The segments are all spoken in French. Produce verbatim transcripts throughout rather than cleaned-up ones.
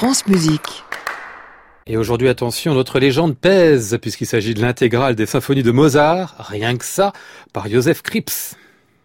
France Musique. Et aujourd'hui, attention, notre légende pèse, puisqu'il s'agit de l'intégrale des symphonies de Mozart, rien que ça, par Joseph Kripps.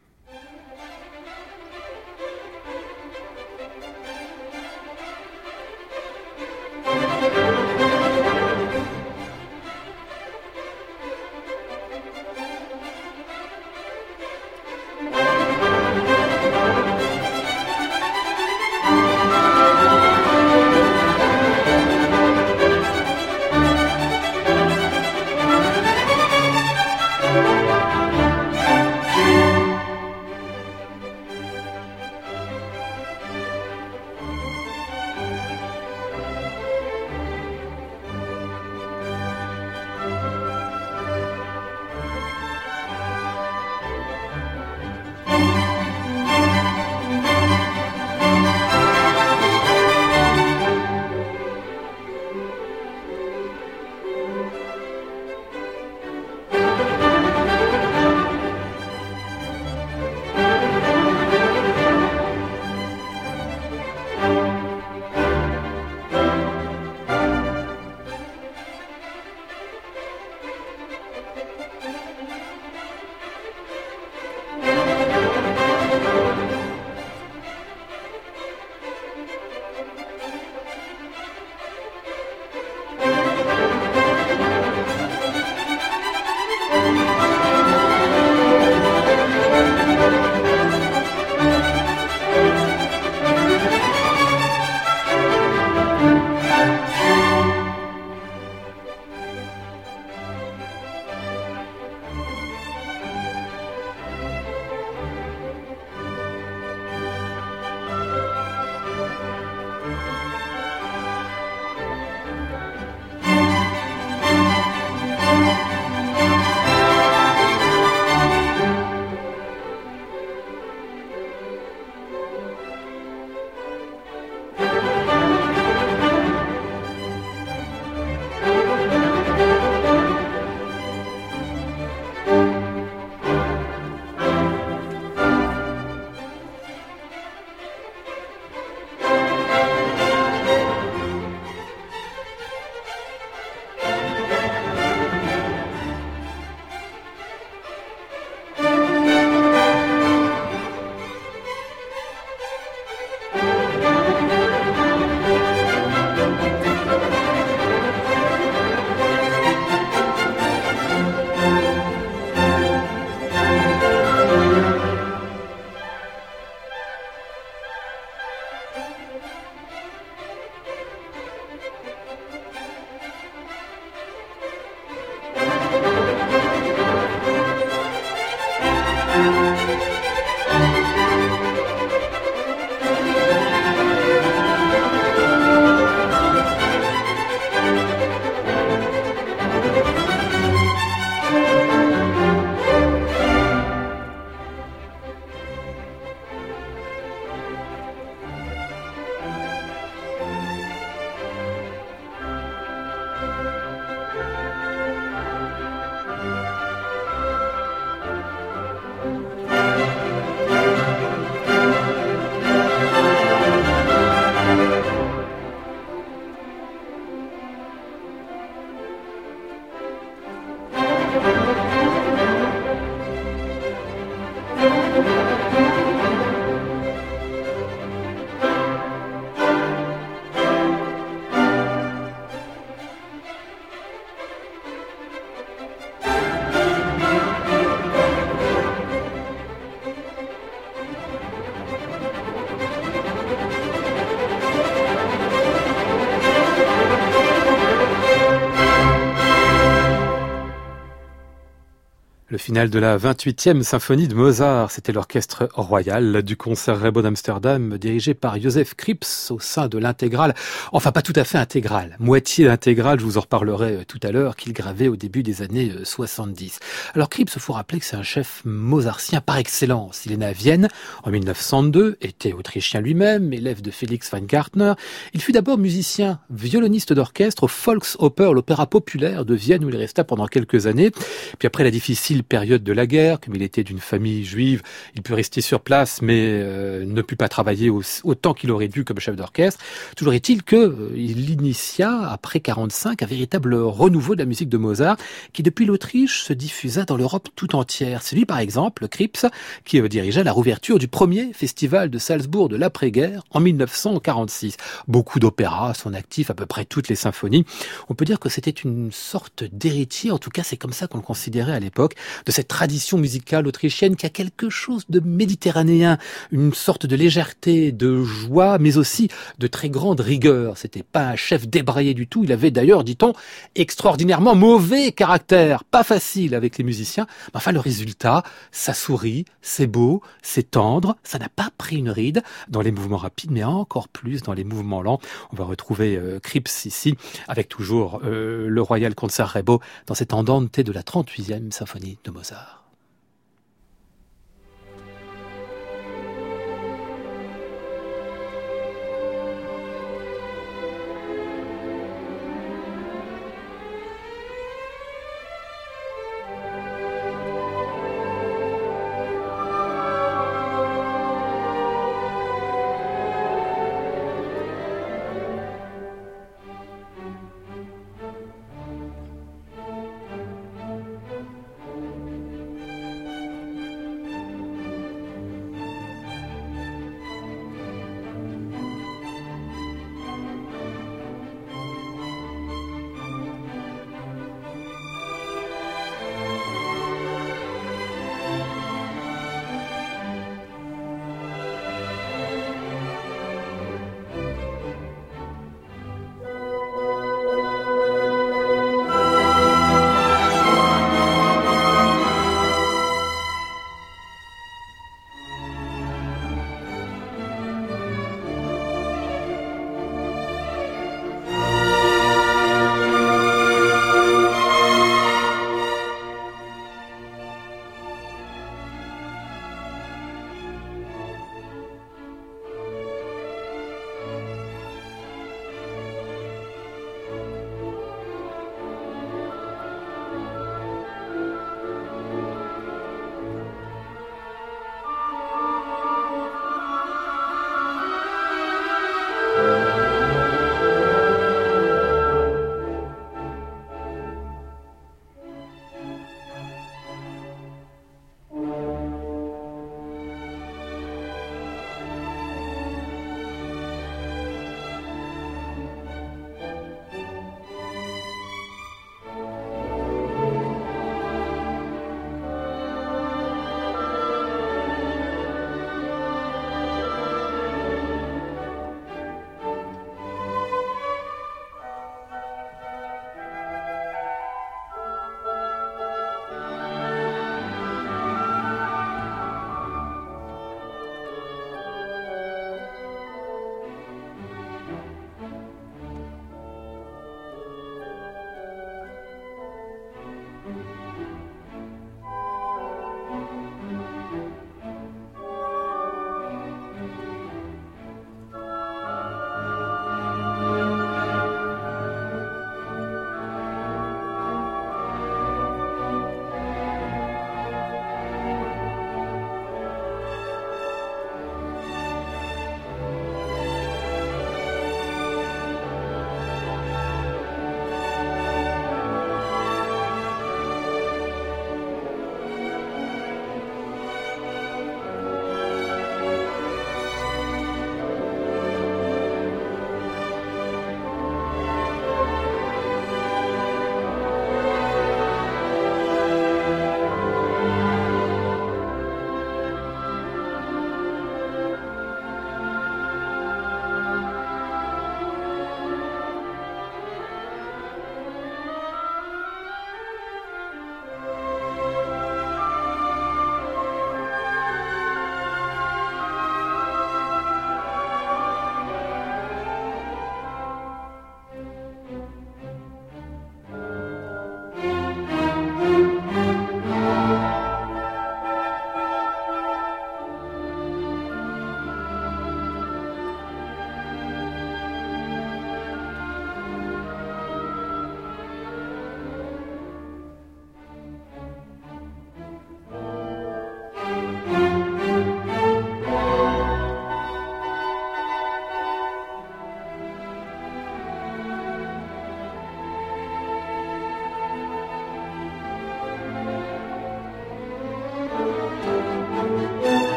Le final de la vingt-huitième symphonie de Mozart, c'était l'orchestre royal du Concertgebouw d'Amsterdam, dirigé par Joseph Kripps au sein de l'intégrale, enfin pas tout à fait intégrale, moitié d'intégrale, je vous en reparlerai tout à l'heure, qu'il gravait au début des années soixante-dix. Alors Kripps, il faut rappeler que c'est un chef mozartien par excellence. Il est né à Vienne en mille neuf cent deux, était autrichien lui-même, élève de Felix Weingartner. Il fut d'abord musicien, violoniste d'orchestre au Volksoper, l'opéra populaire de Vienne où il resta pendant quelques années. Puis après la difficile période de la guerre, comme il était d'une famille juive, il put rester sur place, mais euh, ne put pas travailler au, autant qu'il aurait dû comme chef d'orchestre. Toujours est-il que euh, il initia, après quarante-cinq, un véritable renouveau de la musique de Mozart, qui depuis l'Autriche se diffusa dans l'Europe tout entière. C'est lui, par exemple, Krips, qui euh, dirigea la rouverture du premier festival de Salzbourg de l'après-guerre en mille neuf cent quarante-six. Beaucoup d'opéras à son actif, à peu près toutes les symphonies. On peut dire que c'était une sorte d'héritier, en tout cas c'est comme ça qu'on le considérait à l'époque, de cette tradition musicale autrichienne qui a quelque chose de méditerranéen, une sorte de légèreté, de joie, mais aussi de très grande rigueur. C'était pas un chef débraillé du tout, il avait d'ailleurs, dit-on, extraordinairement mauvais caractère, pas facile avec les musiciens. Mais enfin le résultat, ça sourit, c'est beau, c'est tendre, ça n'a pas pris une ride dans les mouvements rapides, mais encore plus dans les mouvements lents. On va retrouver euh, Krips ici, avec toujours euh, le Royal Concertgebouw dans cet andante de la trente-huitième symphonie de Mozart.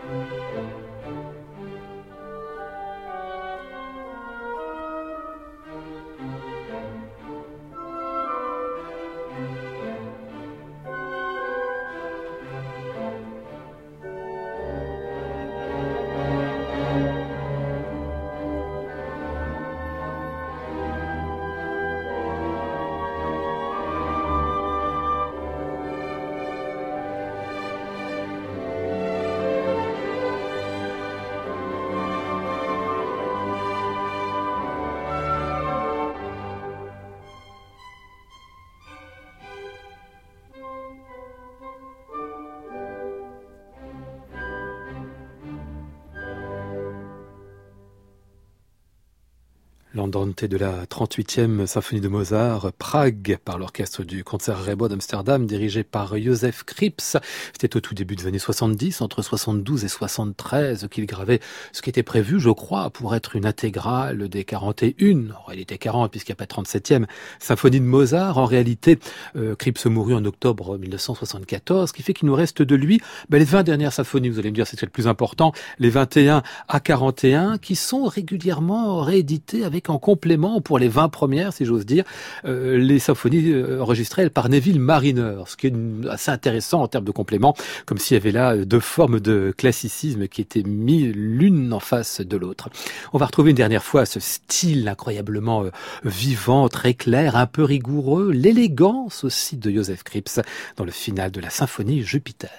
L'Andante de la trente-huitième symphonie de Mozart, Prague, par l'orchestre du Concertgebouw d'Amsterdam, dirigé par Joseph Krips. C'était au tout début des années soixante-dix, entre soixante-douze et soixante-treize, qu'il gravait ce qui était prévu, je crois, pour être une intégrale des quarante et une, en réalité quarante, puisqu'il n'y a pas de trente-septième symphonie de Mozart. En réalité, euh, Krips mourut en octobre mille neuf cent soixante-quatorze, ce qui fait qu'il nous reste de lui ben, les vingt dernières symphonies, vous allez me dire, c'est le plus important, les vingt et un à quarante et un, qui sont régulièrement réédités avec en complément pour les vingt premières, si j'ose dire, euh, les symphonies euh, enregistrées par Neville Marriner, ce qui est assez intéressant en termes de complément, comme s'il y avait là deux formes de classicisme qui étaient mises l'une en face de l'autre. On va retrouver une dernière fois ce style incroyablement euh, vivant, très clair, un peu rigoureux, l'élégance aussi de Joseph Krips dans le final de la symphonie Jupiter.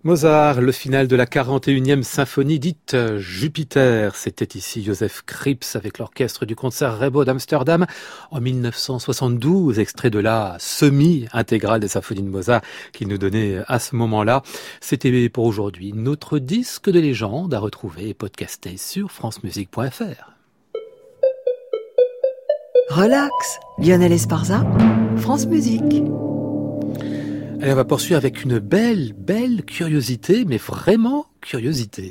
Mozart, le final de la quarante et unième symphonie dite Jupiter. C'était ici Joseph Kripps avec l'orchestre du Concertgebouw d'Amsterdam en mille neuf cent soixante-douze, extrait de la semi-intégrale des symphonies de Mozart qu'il nous donnait à ce moment-là. C'était pour aujourd'hui notre disque de légende à retrouver et podcaster sur francemusique point f r. Relax, Lionel Esparza, France Musique. Allez, on va poursuivre avec une belle, belle curiosité, mais vraiment curiosité.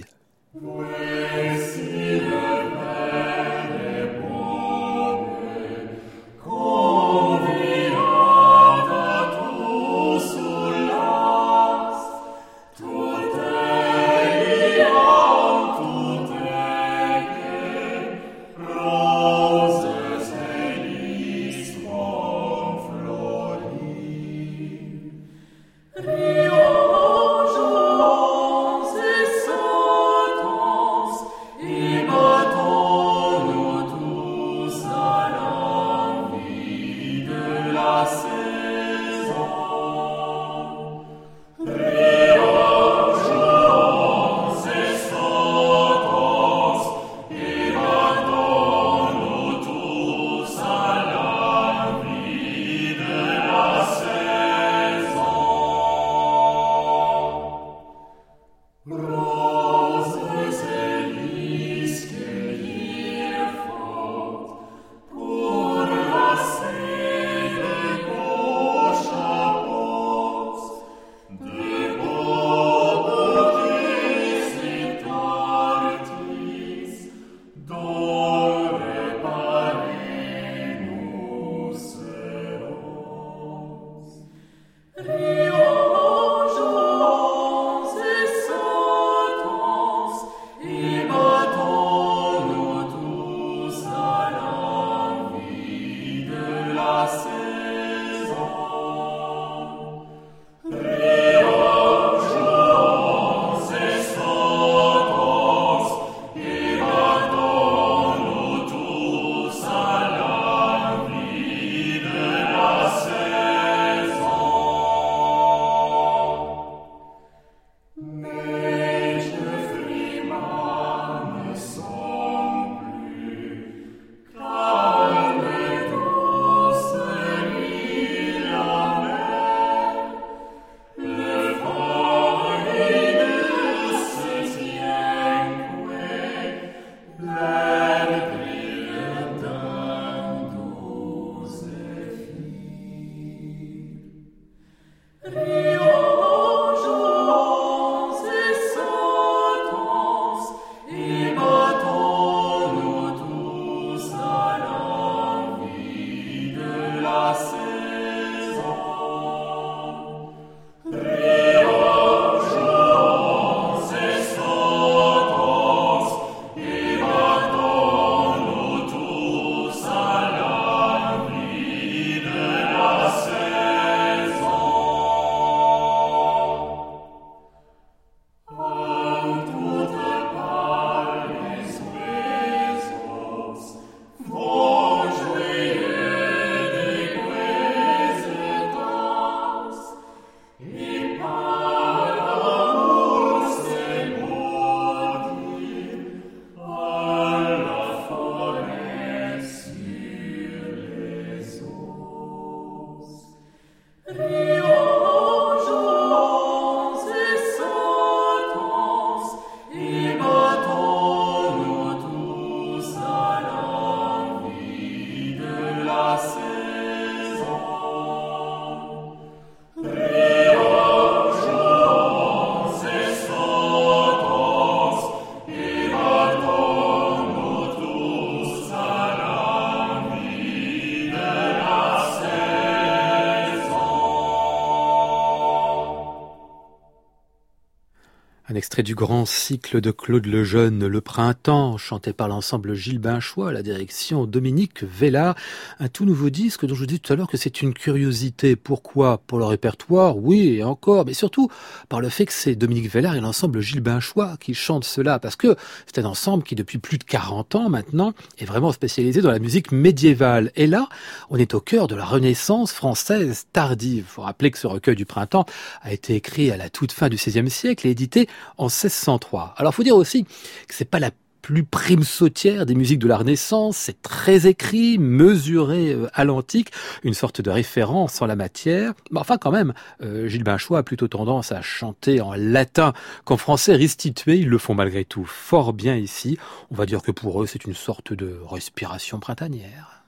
Un extrait du grand cycle de Claude Lejeune, Le Printemps, chanté par l'ensemble Gilles Binchois, la direction Dominique Vellard. Un tout nouveau disque dont je vous dis tout à l'heure que c'est une curiosité. Pourquoi? Pour le répertoire, oui, et encore, mais surtout par le fait que c'est Dominique Vellard et l'ensemble Gilles Binchois qui chantent cela, parce que c'est un ensemble qui, depuis plus de quarante ans maintenant, est vraiment spécialisé dans la musique médiévale. Et là, on est au cœur de la Renaissance française tardive. Il faut rappeler que ce recueil du Printemps a été écrit à la toute fin du seizième siècle et édité en seize cent trois. Alors, faut dire aussi que c'est pas la plus prime sautière des musiques de la Renaissance, c'est très écrit, mesuré à l'antique, une sorte de référence en la matière. Mais enfin, quand même, euh, Gilles Binchois a plutôt tendance à chanter en latin qu'en français restitué. Ils le font malgré tout fort bien ici. On va dire que pour eux, c'est une sorte de respiration printanière.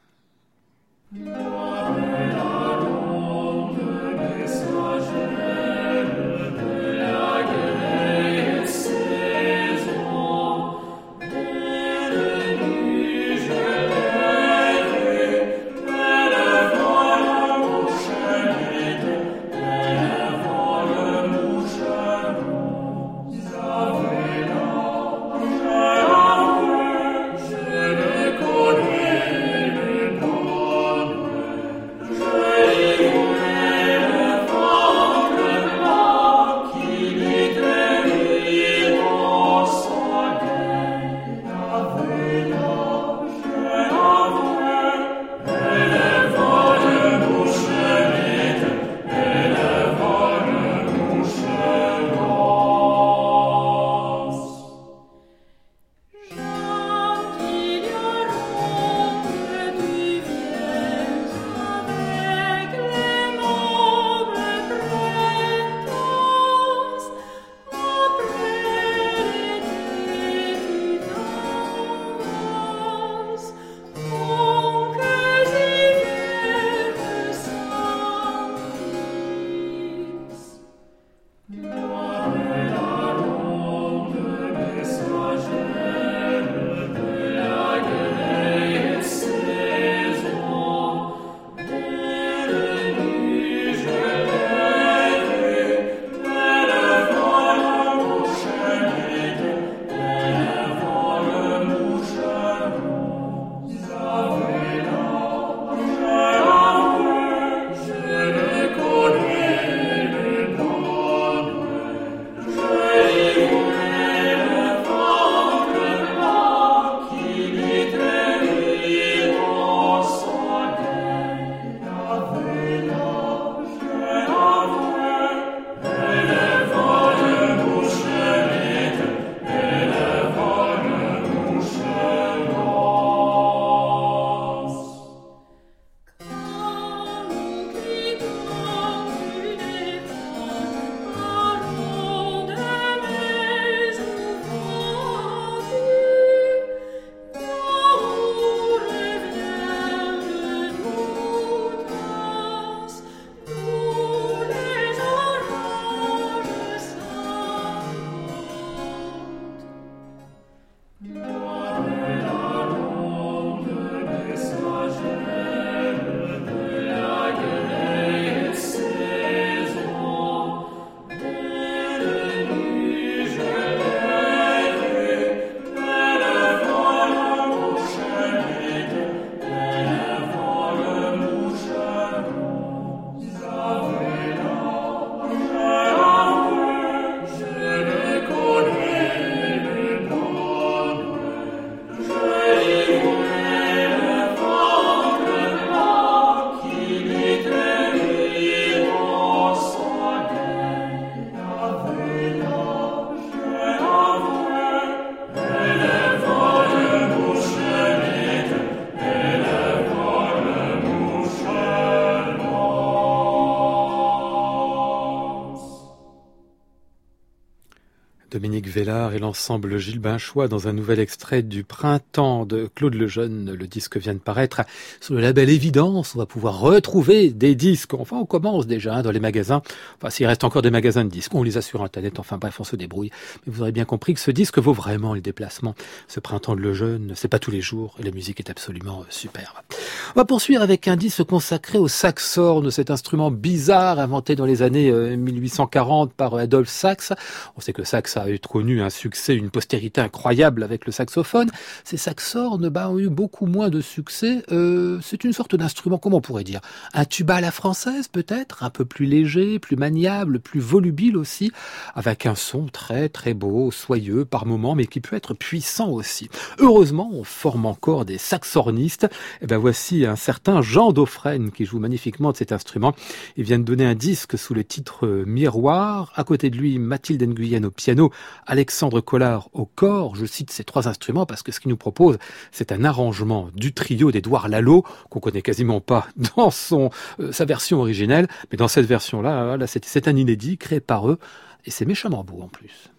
Dominique Vellard et l'ensemble Gilles Binchois dans un nouvel extrait du Printemps de Claude Lejeune. Le disque vient de paraître sur le label Évidence. On va pouvoir retrouver des disques. Enfin, on commence déjà hein, dans les magasins. Enfin, s'il reste encore des magasins de disques, on les a sur Internet. Enfin bref, on se débrouille. Mais vous aurez bien compris que ce disque vaut vraiment les déplacements. Ce Printemps de Lejeune, c'est pas tous les jours et la musique est absolument superbe. On va poursuivre avec un disque consacré au saxhorn, cet instrument bizarre inventé dans les années mille huit cent quarante par Adolphe Sax. On sait que Sax a connu un succès, une postérité incroyable avec le saxophone. Ces saxhorns bah, ont eu beaucoup moins de succès. Euh, c'est une sorte d'instrument, comment on pourrait dire, un tuba à la française peut-être, un peu plus léger, plus maniable, plus volubile aussi, avec un son très très beau, soyeux par moments, mais qui peut être puissant aussi. Heureusement, on forme encore des saxhornistes. Et ben voici un certain Jean Dauphren qui joue magnifiquement de cet instrument. Il vient de donner un disque sous le titre Miroir. À côté de lui, Mathilde Nguyen au piano, Alexandre Collard au cor. Je cite ces trois instruments parce que ce qu'il nous propose, c'est un arrangement du trio d'Édouard Lalo, qu'on connaît quasiment pas dans son euh, sa version originelle, mais dans cette version-là, là, c'est, c'est un inédit créé par eux, et c'est méchamment beau en plus.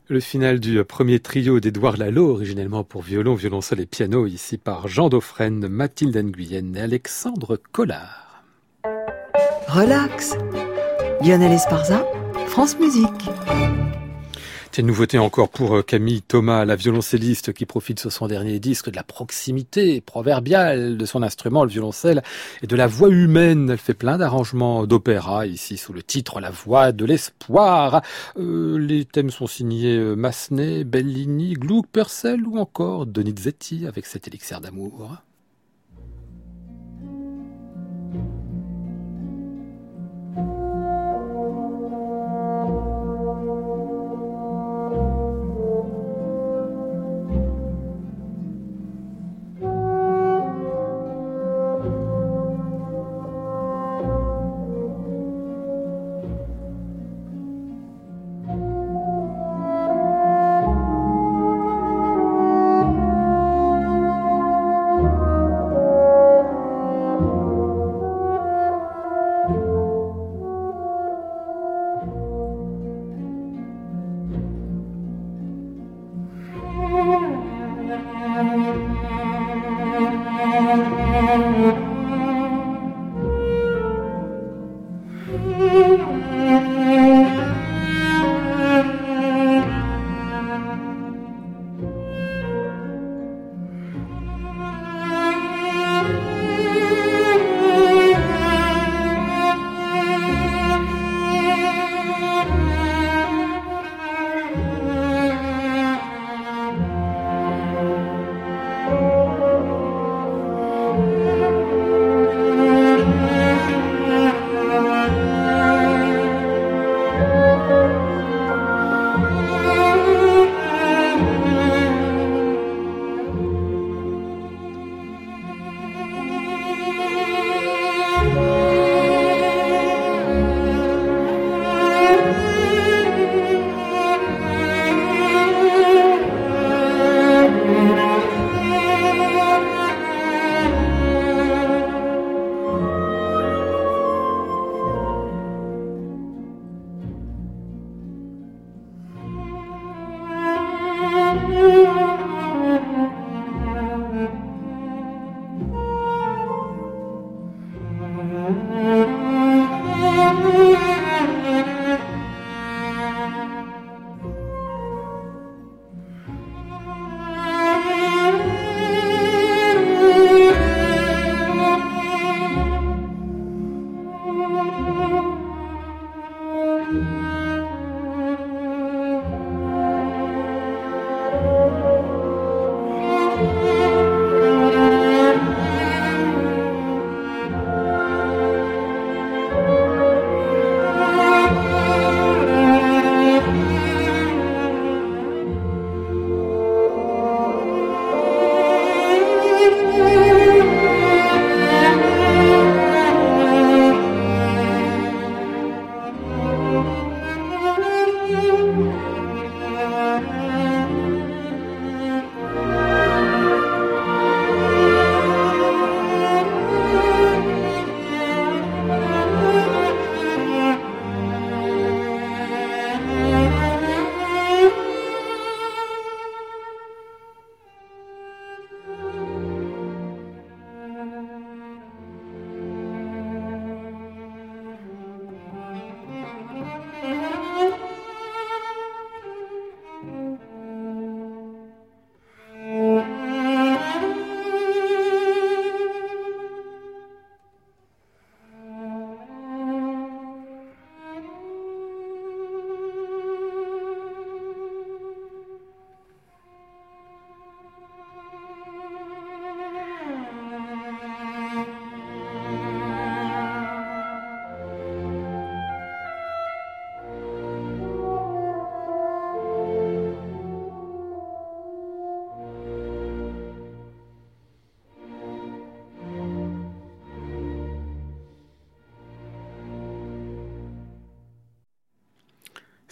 Le final du premier trio d'Édouard Lalo, originellement pour violon, violoncelle et piano, ici par Jean Dauphren, Mathilde Nguyen et Alexandre Collard. Relax. Lionel Esparza, France Musique. Tiens, une nouveauté encore pour Camille Thomas, la violoncelliste qui profite sur son dernier disque de la proximité proverbiale de son instrument, le violoncelle, et de la voix humaine. Elle fait plein d'arrangements d'opéra, ici sous le titre La voix de l'espoir. Euh, les thèmes sont signés Massenet, Bellini, Gluck, Purcell ou encore Donizetti avec cet élixir d'amour.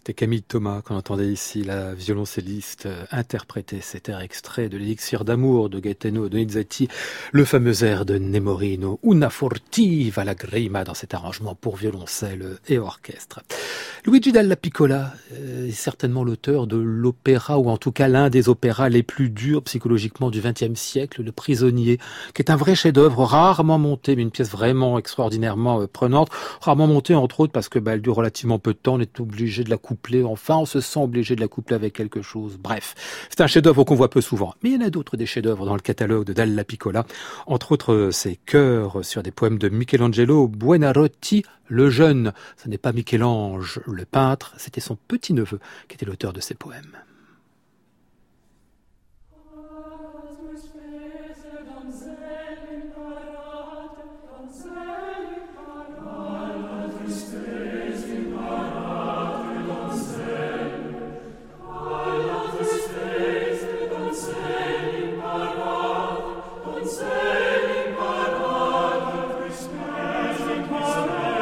C'était Camille Thomas qu'on entendait ici, la violoncelliste, euh, interpréter cet air extrait de l'élixir d'amour de Gaetano Donizetti, le fameux air de Nemorino, Una furtiva lagrima, dans cet arrangement pour violoncelle et orchestre. Luigi Dalla Piccola euh, est certainement l'auteur de l'opéra, ou en tout cas l'un des opéras les plus durs psychologiquement du vingtième siècle, Le Prisonnier, qui est un vrai chef-d'œuvre, rarement monté, mais une pièce vraiment extraordinairement euh, prenante, rarement montée entre autres parce que bah, elle dure relativement peu de temps, on est obligé de la coupler, enfin on se sent obligé de la coupler avec quelque chose. Bref, c'est un chef-d'œuvre qu'on voit peu souvent. Mais il y en a d'autres des chefs-d'œuvre dans le catalogue de Dalla Piccola, entre autres ses chœurs sur des poèmes de Michelangelo Buonarroti, le jeune. Ce n'est pas Michel-Ange le peintre, c'était son petit-neveu qui était l'auteur de ces poèmes.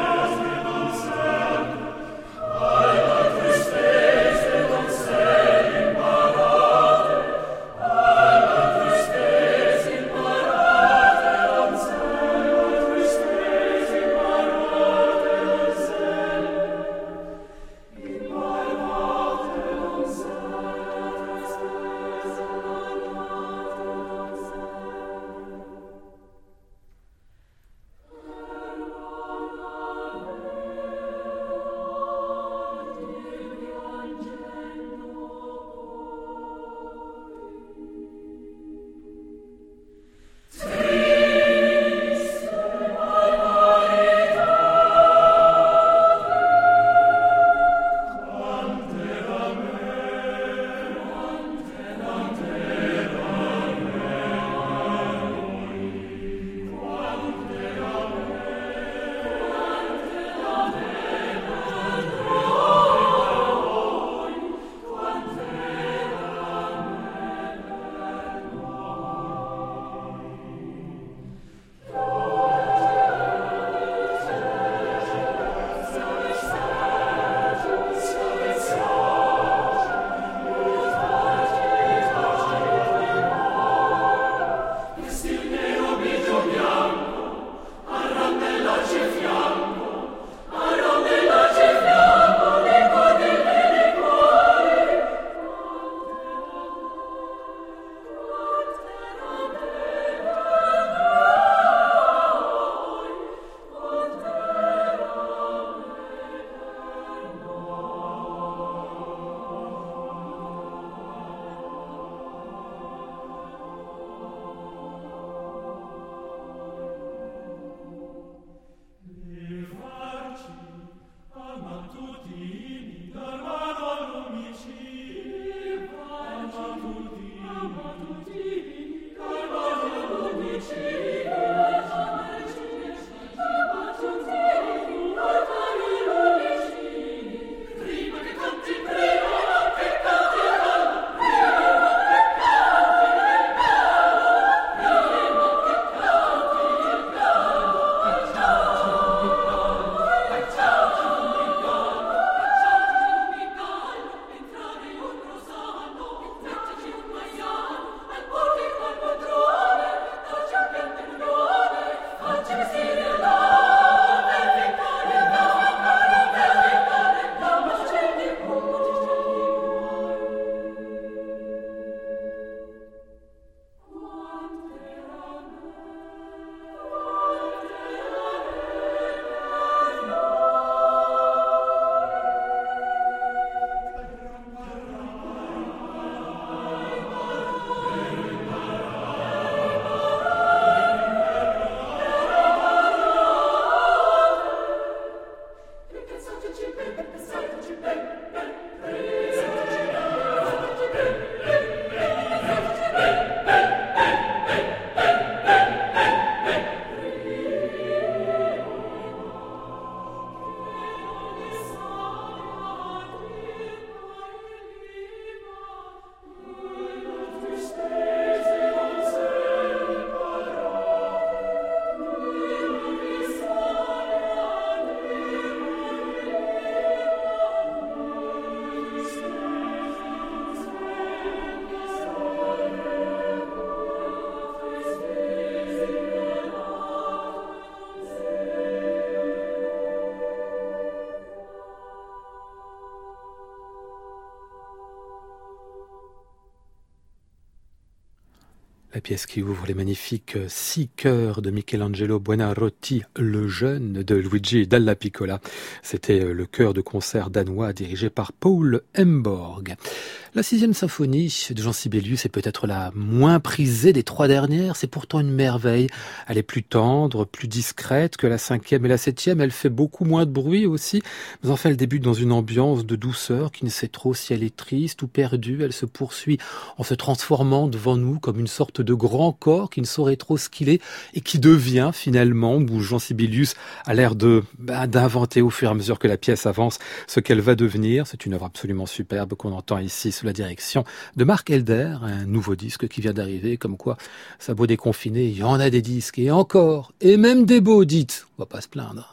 Alla tristezza La pièce qui ouvre les magnifiques six chœurs de Michelangelo Buonarroti, le jeune de Luigi Dalla Piccola. C'était le chœur de concert danois dirigé par Paul Hemborg. La sixième symphonie de Jean Sibelius est peut-être la moins prisée des trois dernières. C'est pourtant une merveille. Elle est plus tendre, plus discrète que la cinquième et la septième. Elle fait beaucoup moins de bruit aussi. Mais enfin, elle débute dans une ambiance de douceur qui ne sait trop si elle est triste ou perdue. Elle se poursuit en se transformant devant nous comme une sorte de grand corps qui ne saurait trop ce qu'il est et qui devient finalement, où Jean Sibelius a l'air de bah, d'inventer au fur et à mesure que la pièce avance ce qu'elle va devenir. C'est une œuvre absolument superbe qu'on entend ici sous la direction de Marc Helder, un nouveau disque qui vient d'arriver, comme quoi ça beau déconfiné, il y en a des disques et encore, et même des beaux, dites, on va pas se plaindre.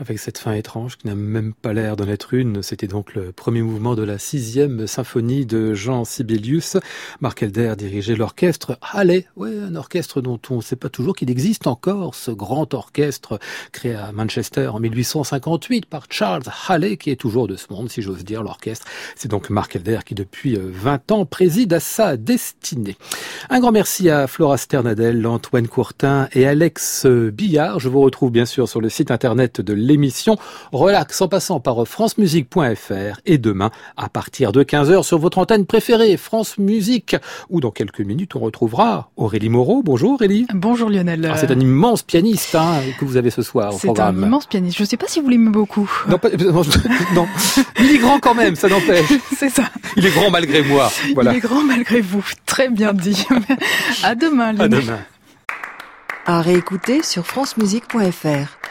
avec cette fin étrange qui n'a même pas l'air d'en être une. C'était donc le premier mouvement de la sixième symphonie de Jean Sibelius. Marc Elder dirigeait l'orchestre Hallé, ouais, un orchestre dont on ne sait pas toujours qu'il existe encore, ce grand orchestre créé à Manchester en mille huit cent cinquante-huit par Charles Hallé, qui est toujours de ce monde, si j'ose dire, l'orchestre. C'est donc Marc Elder qui, depuis vingt ans, préside à sa destinée. Un grand merci à Flora Sternadel, Antoine Courtin et Alex Billard. Je vous retrouve bien sûr sur le site internet de l'émission Relax en passant par francemusique point f r et demain à partir de quinze heures sur votre antenne préférée France Musique, où dans quelques minutes on retrouvera Aurélie Moreau. Bonjour Aurélie. Bonjour Lionel. Alors, c'est un immense pianiste hein, que vous avez ce soir au c'est programme. C'est un immense pianiste. Je ne sais pas si vous l'aimez beaucoup. Non, pas, non, non. Il est grand quand même, ça n'empêche. C'est ça. Il est grand malgré moi. Voilà. Il est grand malgré vous. Très bien dit. À demain Lionel. À demain. À réécouter sur francemusique point f r.